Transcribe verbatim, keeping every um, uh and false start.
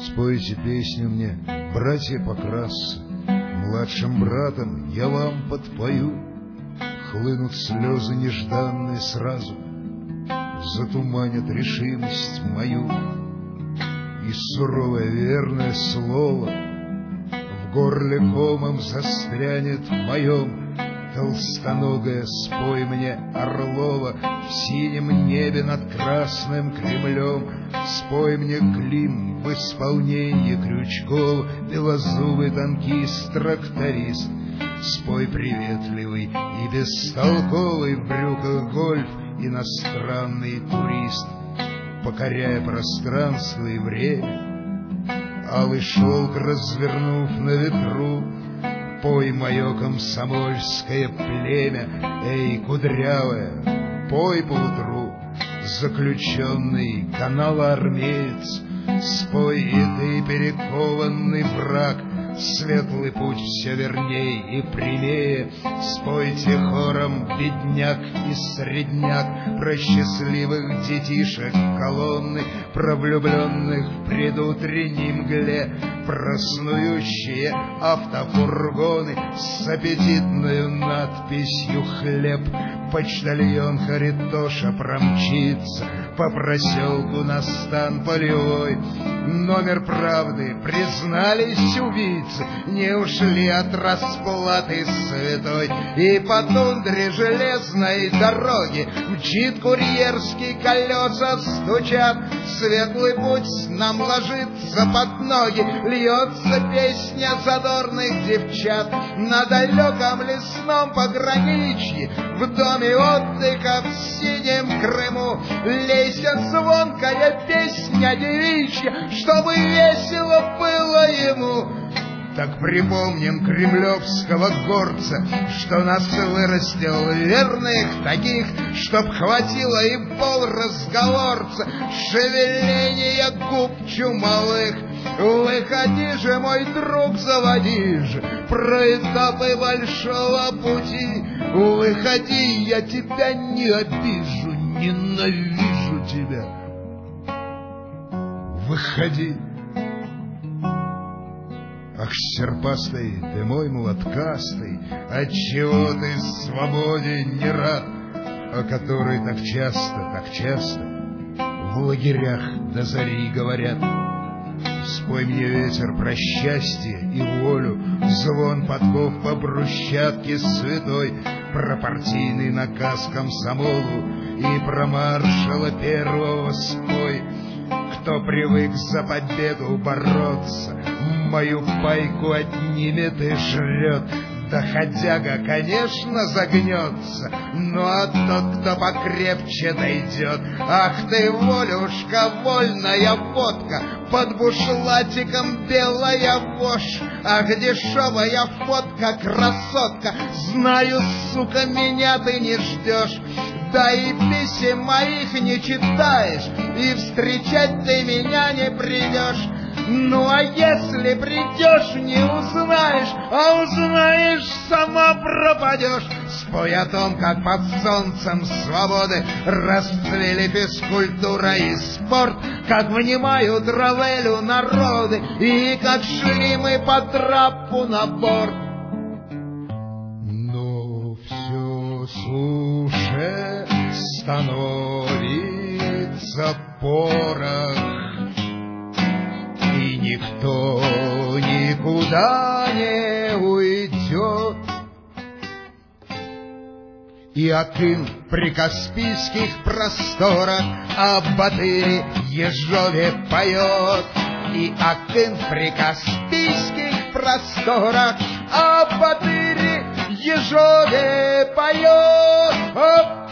Спойте песню мне, братья Покрасцы, младшим братом я вам подпою. Хлынут слезы нежданные сразу, затуманят решимость мою, и суровое верное слово в горле комом застрянет моем. Толстоногая, спой мне Орлова в синем небе над красным Кремлем. Спой мне Клим в исполнении Крючкова, белозубый танкист-тракторист. Спой приветливый и бестолковый в брюках гольф иностранный турист. Покоряя пространство и время, алый шелк развернув на ветру, пой мое комсомольское племя, эй, кудрявая, пой поутру. Заключенный канала-армеец, спой и ты, перекованный враг, светлый путь все верней и прямее. Спойте хором, бедняк и средняк, про счастливых детишек колонны, про влюбленных в предутренней мгле, про снующие автофургоны с аппетитною надписью «Хлеб». Почтальон Харитоша промчится по проселку на стан полевой. Номер правды признались убийцы, не ушли от расплаты святой. И по тундре железной дороги мчит курьерский, колеса стучат. Светлый путь нам ложится под ноги, льется песня задорных девчат. На далеком лесном пограничье, в доме отдыха в синем Крыму, лейся звонкая песня девичья, чтобы весело было ему. Так припомним кремлевского горца, что нас вырастил верных таких, чтоб хватило и пол разговорца шевеления губ чумовых. Выходи же, мой друг, заводи же про этапы большого пути. Выходи, я тебя не обижу, ненавижу тебя. Выходи. Ах, серпастый ты мой молоткастый, отчего ты свободе не рад, о которой так часто, так часто в лагерях до зари говорят. Спой мне, ветер, про счастье и волю, звон подков по брусчатке святой, про партийный наказ комсомолу и про маршала первого спой. Кто привык за победу бороться, мою пайку отнимет и жрет. Доходяга, конечно, загнется, ну а тот, кто покрепче дойдет. Ах ты, волюшка, вольная водка, под бушлатиком белая вошь. Ах, дешевая фотка, красотка, знаю, сука, меня ты не ждешь. Да и писем моих не читаешь, и встречать ты меня не придешь. Ну а если придешь, не узнаешь, а узнаешь, сама пропадешь. Спой о том, как под солнцем свободы расцвели физкультура и спорт, как внимают Равелю народы, и как шли мы по трапу на борт. Но все суше становится порох, и никто никуда не уйдет. И Акын при Каспийских просторах о Батыре Ежове поет. И Акын при Каспийских просторах о Батыре Ежове поет.